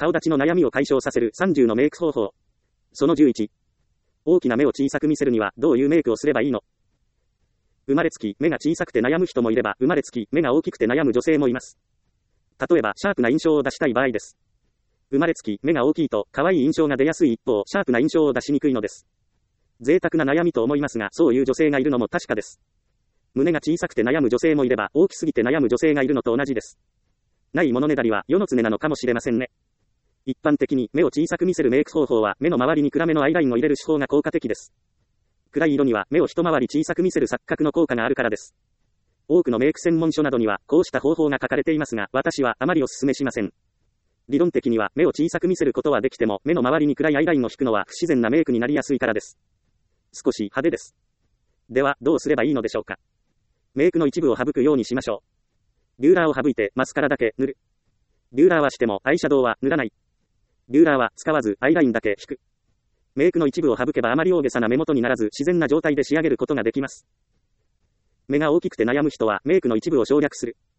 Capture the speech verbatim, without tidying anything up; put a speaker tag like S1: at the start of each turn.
S1: 顔立ちの悩みを解消させるさんじゅうのメイク方法。そのじゅういち。大きな目を小さく見せるにはどういうメイクをすればいいの？生まれつき目が小さくて悩む人もいれば、生まれつき目が大きくて悩む女性もいます。例えば、シャープな印象を出したい場合です。生まれつき目が大きいと可愛い印象が出やすい一方、シャープな印象を出しにくいのです。贅沢な悩みと思いますが、そういう女性がいるのも確かです。胸が小さくて悩む女性もいれば、大きすぎて悩む女性がいるのと同じです。ないものねだりは世の常なのかもしれませんね。一般的に目を小さく見せるメイク方法は、目の周りに暗めのアイラインを入れる手法が効果的です。暗い色には目を一回り小さく見せる錯覚の効果があるからです。多くのメイク専門書などにはこうした方法が書かれていますが、私はあまりお勧めしません。理論的には目を小さく見せることはできても、目の周りに暗いアイラインを引くのは不自然なメイクになりやすいからです。少し派手です。では、どうすればいいのでしょうか。メイクの一部を省くようにしましょう。ビューラーを省いてマスカラだけ塗る。ビューラーはしてもアイシャドウは塗らない。ビューラーは使わずアイラインだけ引く。メイクの一部を省けばあまり大げさな目元にならず自然な状態で仕上げることができます。目が大きくて悩む人はメイクの一部を省略する。